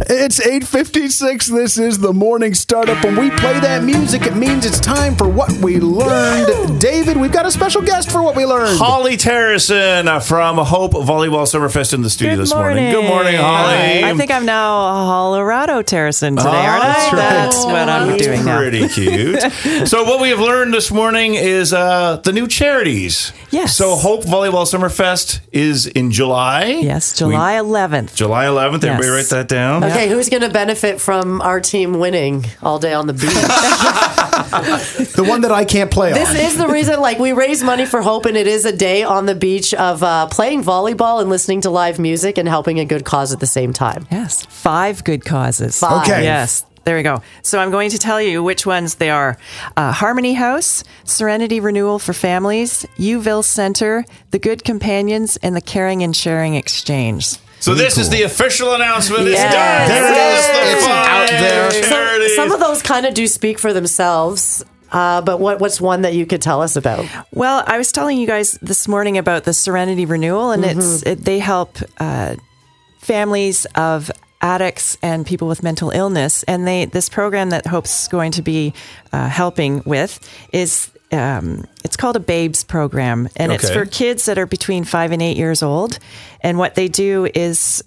It's 8:56. This is the morning startup. When we play that music, it means it's time for What We Learned. David, we've got a special guest for What We Learned. Holly Terrison from Hope Volleyball Summerfest in the studio this morning. Good morning, Holly. I think I'm now Colorado Terrison today, aren't I? that's right. That's what I'm doing now. Pretty cute. So what we have learned this morning is the new charities. Yes. So Hope Volleyball Summerfest is in July. Yes, July 11th. July 11th. Yes. Everybody write that down. Okay, who's going to benefit from our team winning all day on the beach? The one that I can't play This on. is the reason, we raise money for Hope, and it is a day on the beach of playing volleyball and listening to live music and helping a good cause at the same time. Yes, 5 good causes. Okay. Yes. There we go. So I'm going to tell you which ones they are. Harmony House, Serenity Renewal for Families, Uville Center, The Good Companions, and the Caring and Sharing Exchange. So this is the official announcement. It's Yes. done. There it is. The It's five out there. charities. Some of those kind of do speak for themselves, but what's one that you could tell us about? Well, I was telling you guys this morning about the Serenity Renewal, and they help families of addicts and people with mental illness. And this program that Hope's going to be helping with is it's called a BABES program, and it's Okay. for kids that are between 5 and 8 years old. And what they do is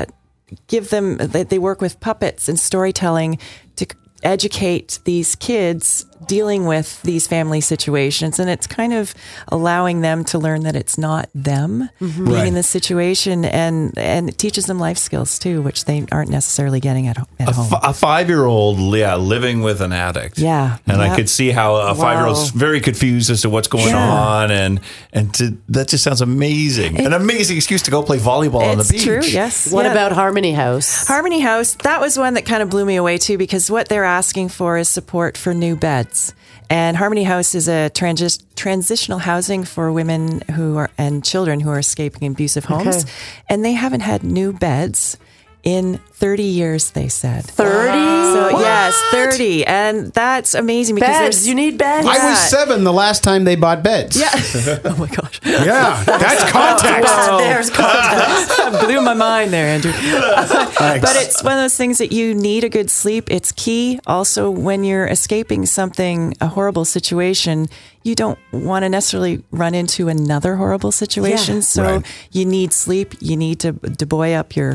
give them. They work with puppets and storytelling to educate these kids dealing with these family situations, and it's kind of allowing them to learn that it's not them being Right. in this situation, and it teaches them life skills too, which they aren't necessarily getting at home. A 5-year-old, living with an addict. Yeah. And I Yep. could see how a 5-year-old's very confused as to what's going Yeah. on. That just sounds amazing. An amazing excuse to go play volleyball on the beach. It's true, yes. What Yeah. about Harmony House? Harmony House? That was one that kind of blew me away too, because what they're asking for is support for new beds. And Harmony House is a transitional housing for women and children who are escaping abusive homes. Okay. And they haven't had new beds in 30 years, they said. 30? So, yes, 30. And that's amazing because Beds. You need beds. I was Yeah. 7 the last time they bought beds. Yeah. Oh my gosh. Yeah, that's context. There's context. Blew my mind there, Andrew. Thanks. But it's one of those things that you need a good sleep. It's key. Also, when you're escaping a horrible situation, you don't want to necessarily run into another horrible situation. Yeah. So Right. you need sleep. You need to buoy up your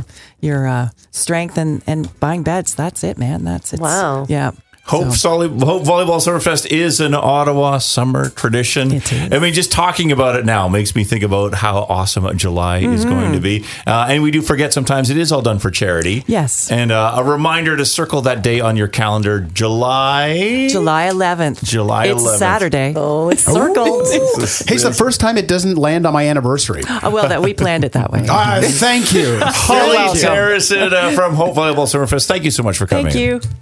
strength, and buying beds. That's it, man. Wow. Yeah. Hope Volleyball Summerfest is an Ottawa summer tradition. It is. I mean, just talking about it now makes me think about how awesome July is going to be. And we do forget sometimes it is all done for charity. Yes. And a reminder to circle that day on your calendar, July 11th. July It's 11th. Saturday. Oh, it's circled. Hey, it's the first time it doesn't land on my anniversary. Oh, well, that we planned it that way. Thank you. Holly welcome. Terrison from Hope Volleyball Summerfest. Thank you so much for coming. Thank you.